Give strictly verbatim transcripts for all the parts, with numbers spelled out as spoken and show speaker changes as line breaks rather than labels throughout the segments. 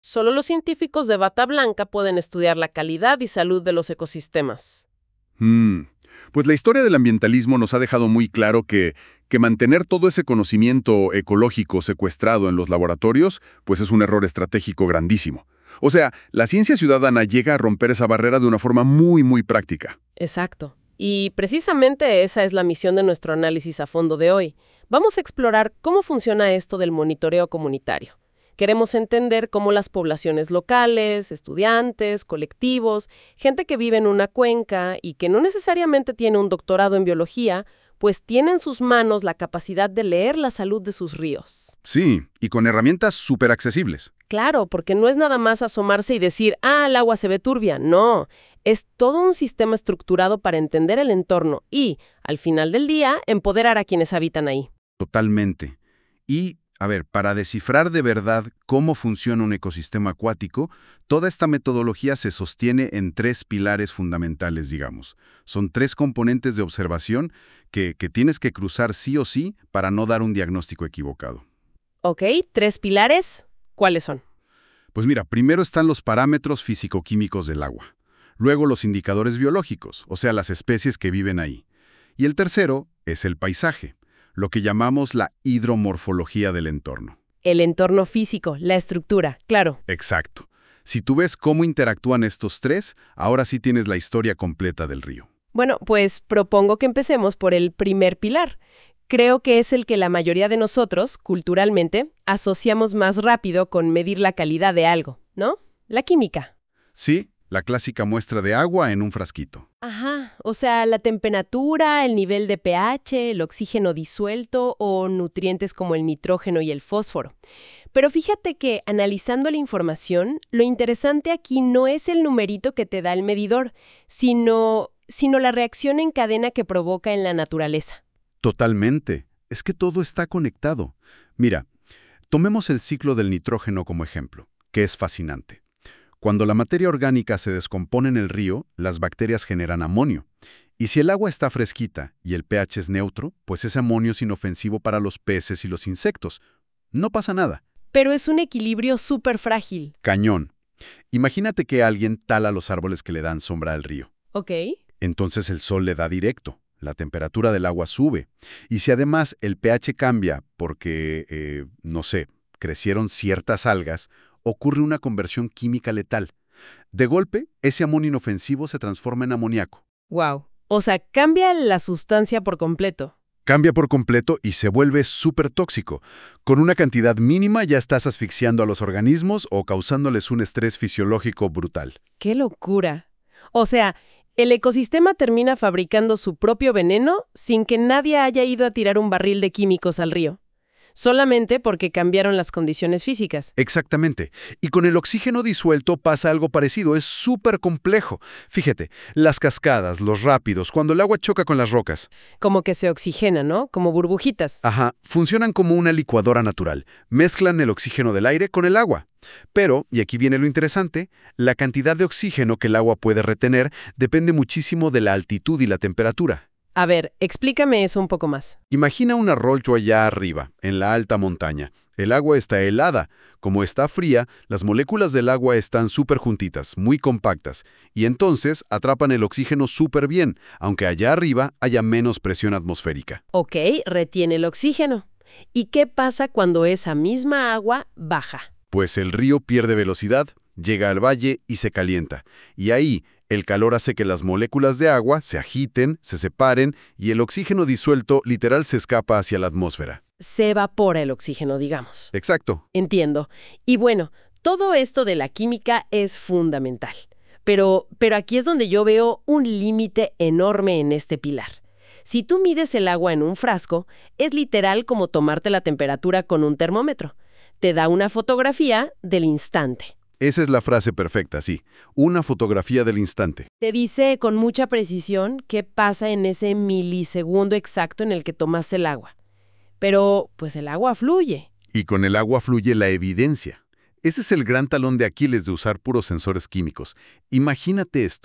Solo los científicos de bata blanca pueden estudiar la calidad y salud de los ecosistemas.
Mm, Pues la historia del ambientalismo nos ha dejado muy claro que, que mantener todo ese conocimiento ecológico secuestrado en los laboratorios, pues es un error estratégico grandísimo. O sea, la ciencia ciudadana llega a romper esa barrera de una forma muy, muy práctica.
Exacto. Y precisamente esa es la misión de nuestro análisis a fondo de hoy. Vamos a explorar cómo funciona esto del monitoreo comunitario. Queremos entender cómo las poblaciones locales, estudiantes, colectivos, gente que vive en una cuenca y que no necesariamente tiene un doctorado en biología, pues tiene en sus manos la capacidad de leer la salud de sus ríos.
Sí, y con herramientas súper accesibles.
Claro, porque no es nada más asomarse y decir, ah, el agua se ve turbia. No, es todo un sistema estructurado para entender el entorno y, al final del día, empoderar a quienes habitan ahí.
Totalmente. Y, a ver, para descifrar de verdad cómo funciona un ecosistema acuático, toda esta metodología se sostiene en tres pilares fundamentales, digamos. Son tres componentes de observación que, que tienes que cruzar sí o sí para no dar un diagnóstico equivocado.
Ok, tres pilares. ¿Cuáles son?
Pues mira, primero están los parámetros físico-químicos del agua. Luego los indicadores biológicos, o sea, las especies que viven ahí. Y el tercero es el paisaje, lo que llamamos la hidromorfología del entorno.
El entorno físico, la estructura, claro.
Exacto. Si tú ves cómo interactúan estos tres, ahora sí tienes la historia completa del río.
Bueno, pues propongo que empecemos por el primer pilar. Creo que es el que la mayoría de nosotros, culturalmente, asociamos más rápido con medir la calidad de algo, ¿no? La química.
Sí, la clásica muestra de agua en un frasquito.
Ajá, o sea, la temperatura, el nivel de pH, el oxígeno disuelto o nutrientes como el nitrógeno y el fósforo. Pero fíjate que, analizando la información, lo interesante aquí no es el numerito que te da el medidor, sino, sino la reacción en cadena que provoca en la naturaleza.
Totalmente. Es que todo está conectado. Mira, tomemos el ciclo del nitrógeno como ejemplo, que es fascinante. Cuando la materia orgánica se descompone en el río, las bacterias generan amonio. Y si el agua está fresquita y el pH es neutro, pues ese amonio es inofensivo para los peces y los insectos. No pasa nada.
Pero es un equilibrio súper frágil.
Cañón. Imagínate que alguien tala los árboles que le dan sombra al río.
Ok.
Entonces el sol le da directo. La temperatura del agua sube. Y si además el pH cambia porque, eh, no sé, crecieron ciertas algas, ocurre una conversión química letal. De golpe, ese amonio inofensivo se transforma en amoníaco.
Wow. O sea, cambia la sustancia por completo.
Cambia por completo y se vuelve súper tóxico. Con una cantidad mínima ya estás asfixiando a los organismos o causándoles un estrés fisiológico brutal.
¡Qué locura! O sea, el ecosistema termina fabricando su propio veneno sin que nadie haya ido a tirar un barril de químicos al río. Solamente porque cambiaron las condiciones físicas.
Exactamente. Y con el oxígeno disuelto pasa algo parecido. Es súper complejo. Fíjate, las cascadas, los rápidos, cuando el agua choca con las rocas.
Como que se oxigena, ¿no? Como burbujitas.
Ajá, funcionan como una licuadora natural. Mezclan el oxígeno del aire con el agua. Pero, y aquí viene lo interesante, la cantidad de oxígeno que el agua puede retener depende muchísimo de la altitud y la temperatura.
A ver, explícame eso un poco más.
Imagina un arroyo allá arriba, en la alta montaña. El agua está helada. Como está fría, las moléculas del agua están súper juntitas, muy compactas, y entonces atrapan el oxígeno súper bien, aunque allá arriba haya menos presión atmosférica.
Ok, retiene el oxígeno. ¿Y qué pasa cuando esa misma agua baja?
Pues el río pierde velocidad, llega al valle y se calienta. Y ahí, el calor hace que las moléculas de agua se agiten, se separen y el oxígeno disuelto literal se escapa hacia la atmósfera.
Se evapora el oxígeno, digamos.
Exacto.
Entiendo. Y bueno, todo esto de la química es fundamental. Pero, pero aquí es donde yo veo un límite enorme en este pilar. Si tú mides el agua en un frasco, es literal como tomarte la temperatura con un termómetro. Te da una fotografía del instante.
Esa es la frase perfecta, sí. Una fotografía del instante.
Te dice con mucha precisión qué pasa en ese milisegundo exacto en el que tomaste el agua. Pero, pues el agua fluye.
Y con el agua fluye la evidencia. Ese es el gran talón de Aquiles de usar puros sensores químicos. Imagínate esto.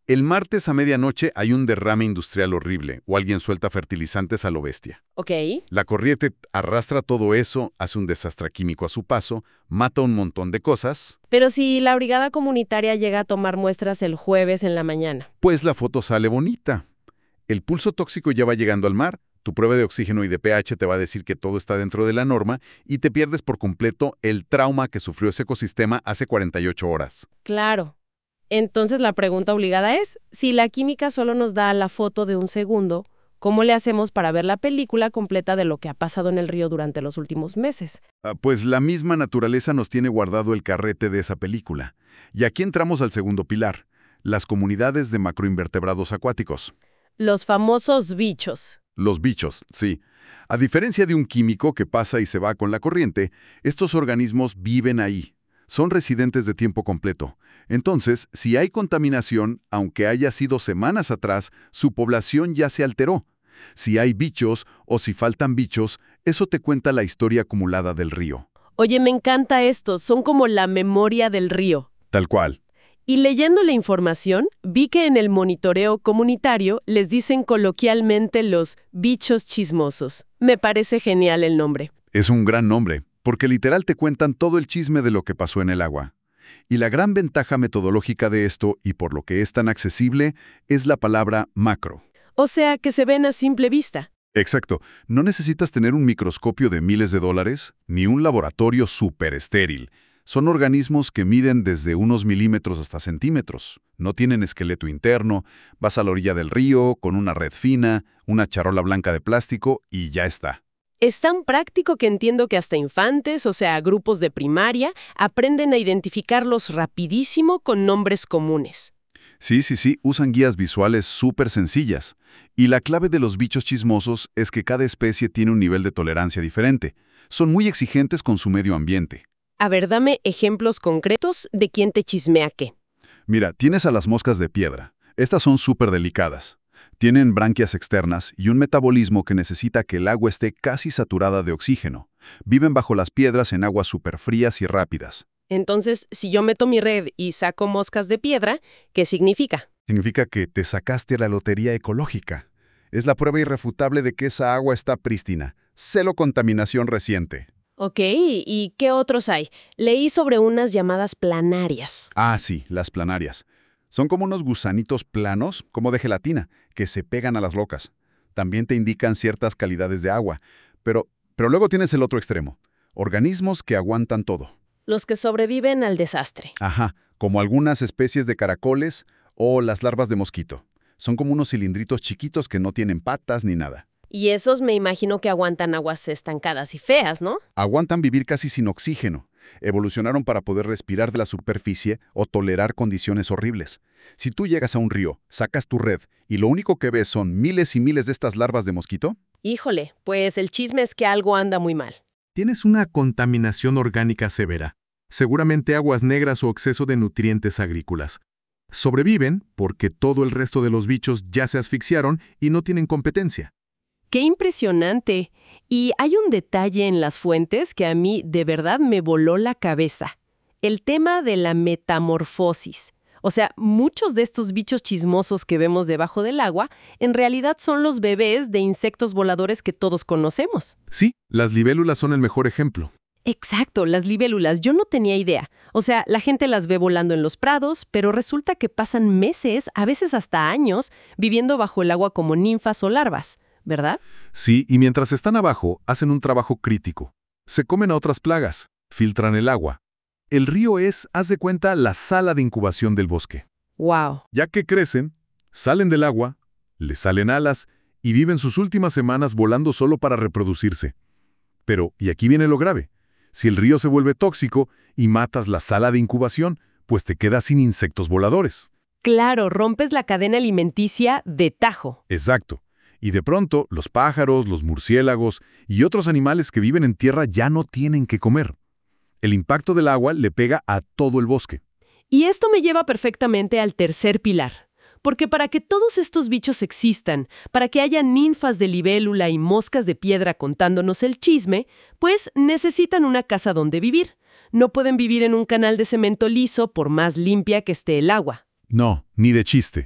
El martes a medianoche hay un derrame industrial horrible o alguien suelta fertilizantes a lo bestia.
Ok.
La corriente arrastra todo eso, hace un desastre químico a su paso, mata un montón de cosas.
Pero si la brigada comunitaria llega a tomar muestras el jueves en la mañana.
Pues la foto sale bonita. El pulso tóxico ya va llegando al mar, tu prueba de oxígeno y de pH te va a decir que todo está dentro de la norma y te pierdes por completo el trauma que sufrió ese ecosistema hace cuarenta y ocho horas.
Claro. Entonces la pregunta obligada es, si la química solo nos da la foto de un segundo, ¿cómo le hacemos para ver la película completa de lo que ha pasado en el río durante los últimos meses?
Ah, pues la misma naturaleza nos tiene guardado el carrete de esa película. Y aquí entramos al segundo pilar, las comunidades de macroinvertebrados acuáticos.
Los famosos bichos.
Los bichos, sí. A diferencia de un químico que pasa y se va con la corriente, estos organismos viven ahí. Son residentes de tiempo completo. Entonces, si hay contaminación, aunque haya sido semanas atrás, su población ya se alteró. Si hay bichos o si faltan bichos, eso te cuenta la historia acumulada del río.
Oye, me encanta esto, son como la memoria del río.
Tal cual.
Y leyendo la información, vi que en el monitoreo comunitario les dicen coloquialmente los bichos chismosos. Me parece genial el nombre.
Es un gran nombre, porque literal te cuentan todo el chisme de lo que pasó en el agua. Y la gran ventaja metodológica de esto, y por lo que es tan accesible, es la palabra macro.
O sea, que se ven a simple vista.
Exacto. No necesitas tener un microscopio de miles de dólares, ni un laboratorio súper estéril. Son organismos que miden desde unos milímetros hasta centímetros. No tienen esqueleto interno, vas a la orilla del río con una red fina, una charola blanca de plástico y ya está.
Es tan práctico que entiendo que hasta infantes, o sea, grupos de primaria, aprenden a identificarlos rapidísimo con nombres comunes.
Sí, sí, sí, usan guías visuales súper sencillas. Y la clave de los bichos chismosos es que cada especie tiene un nivel de tolerancia diferente. Son muy exigentes con su medio ambiente.
A ver, dame ejemplos concretos de quién te chismea qué.
Mira, tienes a las moscas de piedra. Estas son súper delicadas. Tienen branquias externas y un metabolismo que necesita que el agua esté casi saturada de oxígeno. Viven bajo las piedras en aguas súper frías y rápidas.
Entonces, si yo meto mi red y saco moscas de piedra, ¿qué significa?
Significa que te sacaste la lotería ecológica. Es la prueba irrefutable de que esa agua está prístina. Cero contaminación reciente.
Ok, ¿y qué otros hay? Leí sobre unas llamadas planarias.
Ah, sí, las planarias. Son como unos gusanitos planos, como de gelatina, que se pegan a las rocas. También te indican ciertas calidades de agua. Pero, pero luego tienes el otro extremo. Organismos que aguantan todo.
Los que sobreviven al desastre.
Ajá, como algunas especies de caracoles o las larvas de mosquito. Son como unos cilindritos chiquitos que no tienen patas ni nada.
Y esos me imagino que aguantan aguas estancadas y feas, ¿no?
Aguantan vivir casi sin oxígeno. Evolucionaron para poder respirar de la superficie o tolerar condiciones horribles. Si tú llegas a un río, sacas tu red y lo único que ves son miles y miles de estas larvas de mosquito.
Híjole, pues el chisme es que algo anda muy mal.
Tienes una contaminación orgánica severa, seguramente aguas negras o exceso de nutrientes agrícolas. Sobreviven porque todo el resto de los bichos ya se asfixiaron y no tienen competencia.
¡Qué impresionante! Y hay un detalle en las fuentes que a mí de verdad me voló la cabeza. El tema de la metamorfosis. O sea, muchos de estos bichos chismosos que vemos debajo del agua en realidad son los bebés de insectos voladores que todos conocemos.
Sí, las libélulas son el mejor ejemplo.
Exacto, las libélulas. Yo no tenía idea. O sea, la gente las ve volando en los prados, pero resulta que pasan meses, a veces hasta años, viviendo bajo el agua como ninfas o larvas, ¿verdad?
Sí, y mientras están abajo, hacen un trabajo crítico. Se comen a otras plagas, filtran el agua. El río es, haz de cuenta, la sala de incubación del bosque.
¡Wow!
Ya que crecen, salen del agua, les salen alas y viven sus últimas semanas volando solo para reproducirse. Pero, y aquí viene lo grave, si el río se vuelve tóxico y matas la sala de incubación, pues te quedas sin insectos voladores.
Claro, rompes la cadena alimenticia de tajo.
Exacto. Y de pronto, los pájaros, los murciélagos y otros animales que viven en tierra ya no tienen que comer. El impacto del agua le pega a todo el bosque.
Y esto me lleva perfectamente al tercer pilar. Porque para que todos estos bichos existan, para que haya ninfas de libélula y moscas de piedra contándonos el chisme, pues necesitan una casa donde vivir. No pueden vivir en un canal de cemento liso por más limpia que esté el agua.
No, ni de chiste.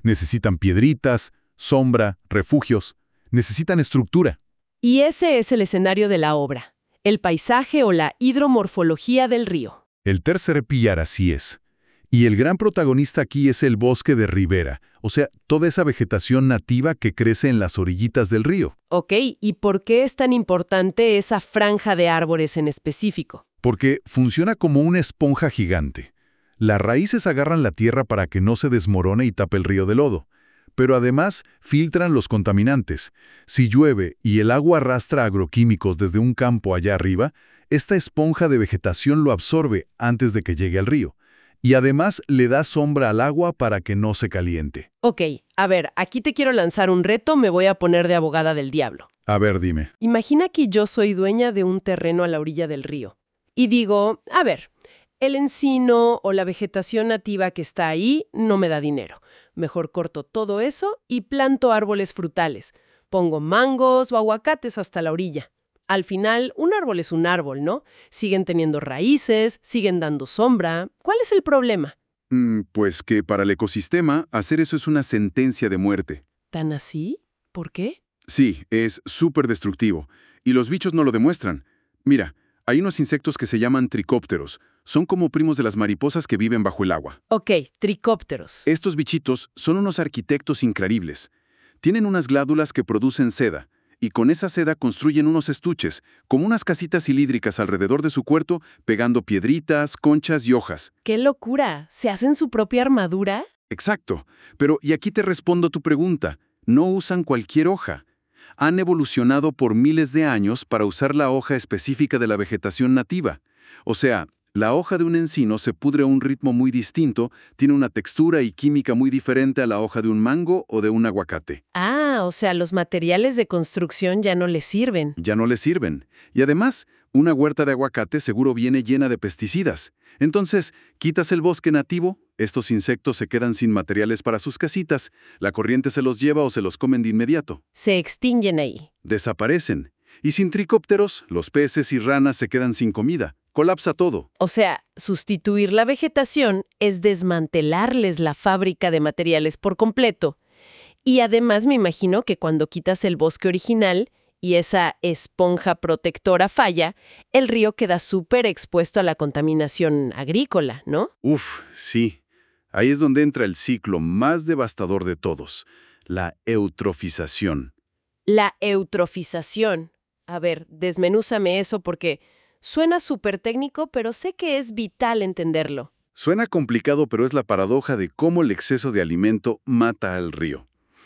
Necesitan piedritas, sombra, refugios. Necesitan estructura.
Y ese es el escenario de la obra, el paisaje o la hidromorfología del río.
El tercer pillar así es. Y el gran protagonista aquí es el bosque de ribera, o sea, toda esa vegetación nativa que crece en las orillitas del río.
Ok, ¿y por qué es tan importante esa franja de árboles en específico?
Porque funciona como una esponja gigante. Las raíces agarran la tierra para que no se desmorone y tape el río de lodo. Pero además filtran los contaminantes. Si llueve y el agua arrastra agroquímicos desde un campo allá arriba, esta esponja de vegetación lo absorbe antes de que llegue al río. Y además le da sombra al agua para que no se caliente.
Ok, a ver, aquí te quiero lanzar un reto, me voy a poner de abogada del diablo.
A ver, dime.
Imagina que yo soy dueña de un terreno a la orilla del río. Y digo, a ver, el encino o la vegetación nativa que está ahí no me da dinero. Mejor corto todo eso y planto árboles frutales. Pongo mangos o aguacates hasta la orilla. Al final, un árbol es un árbol, ¿no? Siguen teniendo raíces, siguen dando sombra. ¿Cuál es el problema?
Mm, pues que para el ecosistema, hacer eso es una sentencia de muerte.
¿Tan así? ¿Por qué?
Sí, es súper destructivo. Y los bichos no lo demuestran. Mira, hay unos insectos que se llaman tricópteros. Son como primos de las mariposas que viven bajo el agua.
Ok, tricópteros.
Estos bichitos son unos arquitectos increíbles. Tienen unas glándulas que producen seda, y con esa seda construyen unos estuches, como unas casitas cilíndricas alrededor de su cuerpo, pegando piedritas, conchas y hojas.
¡Qué locura! ¿Se hacen su propia armadura?
Exacto. Pero, y aquí te respondo tu pregunta, no usan cualquier hoja. Han evolucionado por miles de años para usar la hoja específica de la vegetación nativa. O sea, la hoja de un encino se pudre a un ritmo muy distinto, tiene una textura y química muy diferente a la hoja de un mango o de un aguacate.
Ah, o sea, los materiales de construcción ya no les sirven.
Ya no les sirven. Y además, una huerta de aguacate seguro viene llena de pesticidas. Entonces, quitas el bosque nativo, estos insectos se quedan sin materiales para sus casitas, la corriente se los lleva o se los comen de inmediato.
Se extinguen ahí.
Desaparecen. Y sin tricópteros, los peces y ranas se quedan sin comida. Colapsa todo.
O sea, sustituir la vegetación es desmantelarles la fábrica de materiales por completo. Y además me imagino que cuando quitas el bosque original y esa esponja protectora falla, el río queda súper expuesto a la contaminación agrícola, ¿no?
Uf, sí. Ahí es donde entra el ciclo más devastador de todos, la eutrofización.
La eutrofización. A ver, desmenúzame eso porque suena súper técnico, pero sé que es vital entenderlo.
Suena complicado, pero es la paradoja de cómo el exceso de alimento mata al río.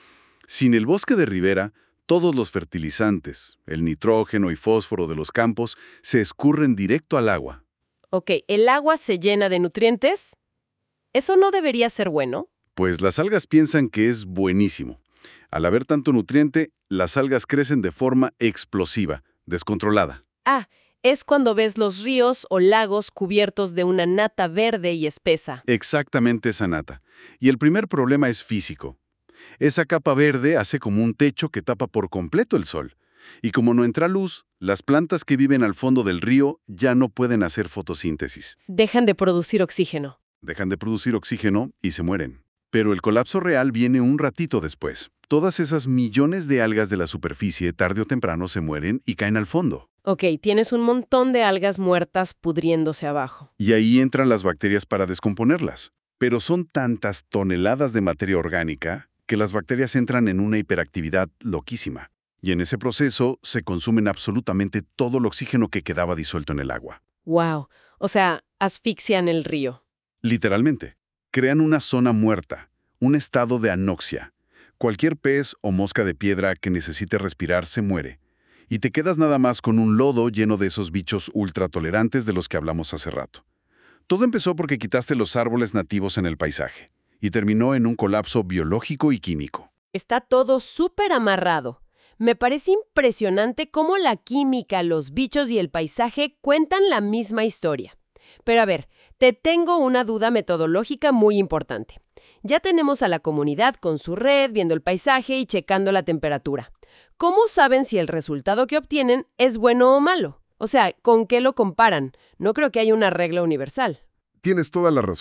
Sin el bosque de ribera, todos los fertilizantes, el nitrógeno y fósforo de los campos, se escurren directo al agua.
Ok, ¿el agua se llena de nutrientes? ¿Eso no debería ser bueno?
Pues las algas piensan que es buenísimo. Al haber tanto nutriente, las algas crecen de forma explosiva, descontrolada.
Ah, es cuando ves los ríos o lagos cubiertos de una nata verde y espesa.
Exactamente esa nata. Y el primer problema es físico. Esa capa verde hace como un techo que tapa por completo el sol. Y como no entra luz, las plantas que viven al fondo del río ya no pueden hacer fotosíntesis.
Dejan de producir oxígeno.
Dejan de producir oxígeno y se mueren. Pero el colapso real viene un ratito después. Todas esas millones de algas de la superficie tarde o temprano se mueren y caen al fondo.
Ok, tienes un montón de algas muertas pudriéndose abajo.
Y ahí entran las bacterias para descomponerlas. Pero son tantas toneladas de materia orgánica que las bacterias entran en una hiperactividad loquísima. Y en ese proceso se consumen absolutamente todo el oxígeno que quedaba disuelto en el agua.
Wow, o sea, asfixian el río.
Literalmente. Crean una zona muerta, un estado de anoxia. Cualquier pez o mosca de piedra que necesite respirar se muere. Y te quedas nada más con un lodo lleno de esos bichos ultratolerantes de los que hablamos hace rato. Todo empezó porque quitaste los árboles nativos en el paisaje y terminó en un colapso biológico y químico.
Está todo súper amarrado. Me parece impresionante cómo la química, los bichos y el paisaje cuentan la misma historia. Pero a ver, te tengo una duda metodológica muy importante. Ya tenemos a la comunidad con su red, viendo el paisaje y checando la temperatura. ¿Cómo saben si el resultado que obtienen es bueno o malo? O sea, ¿con qué lo comparan? No creo que haya una regla universal.
Tienes toda la razón.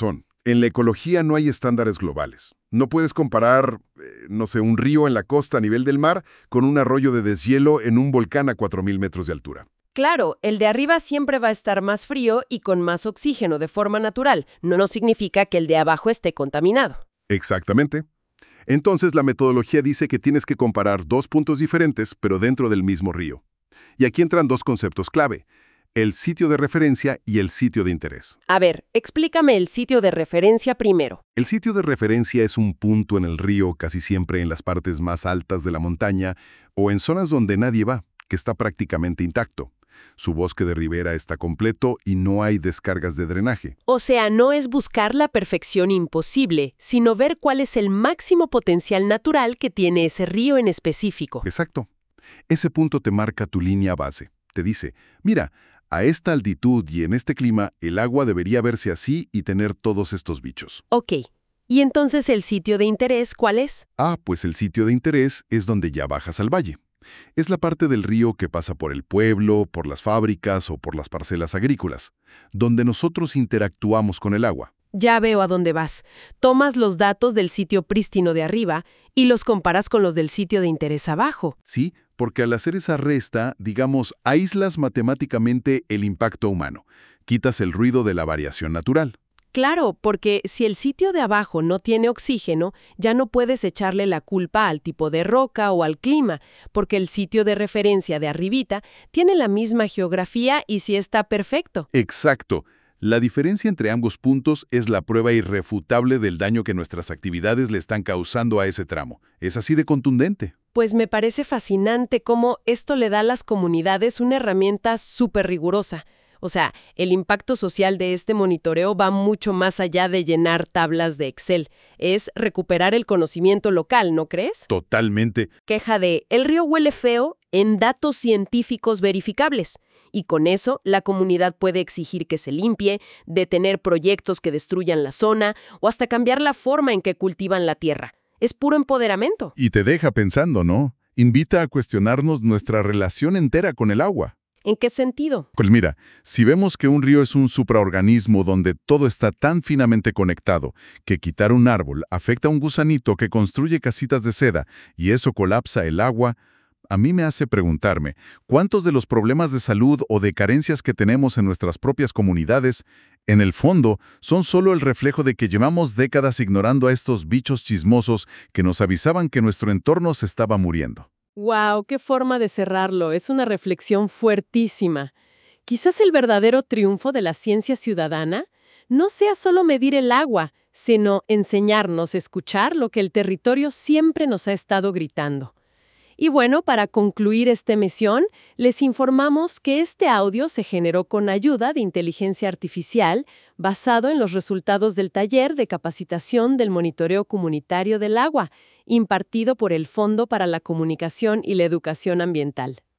En la ecología no hay estándares globales. No puedes comparar, eh, no sé, un río en la costa a nivel del mar con un arroyo de deshielo en un volcán a cuatro mil metros de altura.
Claro, el de arriba siempre va a estar más frío y con más oxígeno de forma natural. No nos significa que el de abajo esté contaminado.
Exactamente. Entonces la metodología dice que tienes que comparar dos puntos diferentes, pero dentro del mismo río. Y aquí entran dos conceptos clave: el sitio de referencia y el sitio de interés.
A ver, explícame el sitio de referencia primero.
El sitio de referencia es un punto en el río, casi siempre en las partes más altas de la montaña o en zonas donde nadie va, que está prácticamente intacto. Su bosque de ribera está completo y no hay descargas de drenaje.
O sea, no es buscar la perfección imposible, sino ver cuál es el máximo potencial natural que tiene ese río en específico.
Exacto. Ese punto te marca tu línea base. Te dice, mira, a esta altitud y en este clima, el agua debería verse así y tener todos estos bichos.
Ok. ¿Y entonces el sitio de interés cuál es?
Ah, pues el sitio de interés es donde ya bajas al valle. Es la parte del río que pasa por el pueblo, por las fábricas o por las parcelas agrícolas, donde nosotros interactuamos con el agua.
Ya veo a dónde vas. Tomas los datos del sitio prístino de arriba y los comparas con los del sitio de interés abajo.
Sí, porque al hacer esa resta, digamos, aíslas matemáticamente el impacto humano. Quitas el ruido de la variación natural.
Claro, porque si el sitio de abajo no tiene oxígeno, ya no puedes echarle la culpa al tipo de roca o al clima, porque el sitio de referencia de arribita tiene la misma geografía y sí está perfecto.
Exacto. La diferencia entre ambos puntos es la prueba irrefutable del daño que nuestras actividades le están causando a ese tramo. Es así de contundente.
Pues me parece fascinante cómo esto le da a las comunidades una herramienta súper rigurosa. O sea, el impacto social de este monitoreo va mucho más allá de llenar tablas de Excel. Es recuperar el conocimiento local, ¿no crees?
Totalmente.
Queja de, el río huele feo en datos científicos verificables. Y con eso, la comunidad puede exigir que se limpie, detener proyectos que destruyan la zona o hasta cambiar la forma en que cultivan la tierra. Es puro empoderamiento.
Y te deja pensando, ¿no? Invita a cuestionarnos nuestra relación entera con el agua.
¿En qué sentido?
Pues mira, si vemos que un río es un supraorganismo donde todo está tan finamente conectado que quitar un árbol afecta a un gusanito que construye casitas de seda y eso colapsa el agua, a mí me hace preguntarme, ¿cuántos de los problemas de salud o de carencias que tenemos en nuestras propias comunidades, en el fondo, son solo el reflejo de que llevamos décadas ignorando a estos bichos chismosos que nos avisaban que nuestro entorno se estaba muriendo?
¡Wow! ¡Qué forma de cerrarlo! Es una reflexión fuertísima. Quizás el verdadero triunfo de la ciencia ciudadana no sea solo medir el agua, sino enseñarnos a escuchar lo que el territorio siempre nos ha estado gritando. Y bueno, para concluir esta emisión, les informamos que este audio se generó con ayuda de inteligencia artificial basado en los resultados del taller de capacitación del monitoreo comunitario del agua, impartido por el Fondo para la Comunicación y la Educación Ambiental.